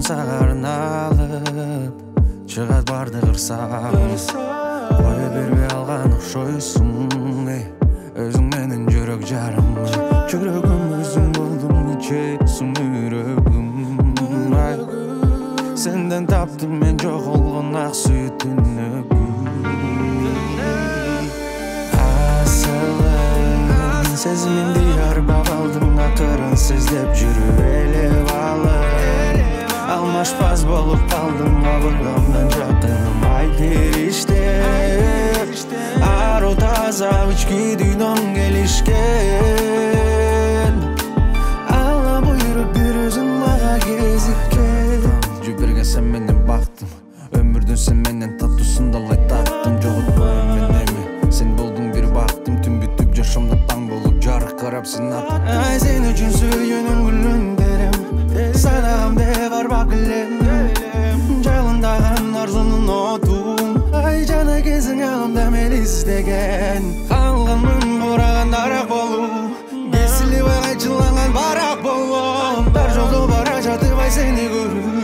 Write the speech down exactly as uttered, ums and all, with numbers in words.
сагарын алып чыгат барды кырсагым кое бербей алган окшойсуң өзүң менен жүрөк жарым жүрөгүм өзүң болдуң нечесиң үйрөгүм сенден таптым мен жоголгон ак сүйүтүнөгүм асылым сезимимди арбап алдың акырын сиздеп жүрүп элеп алып алмашпас болуп калдым абыргамдан жакыным ай периштем ару таза ички дүйнөң келишкен алла буйруп бир өзүң мага кезиккен жүбүргө сен менен бактым өмүрдүн сен менен татуусун далай таттым жоготпойм мен эми сен болдуң бир бактым түн бүтүп жашоомдо таң болуп жарык карап сен атып ай сен үчүн сүйгөнүм күлүндөрүм садагамде бар бакылем жалындаган арзунун отун ай жана кезиң алымда мен издеген калганмын бураган дарак болуп кесилип кайчыланган барак болом дар жолдо бара жатып ай сени көрүп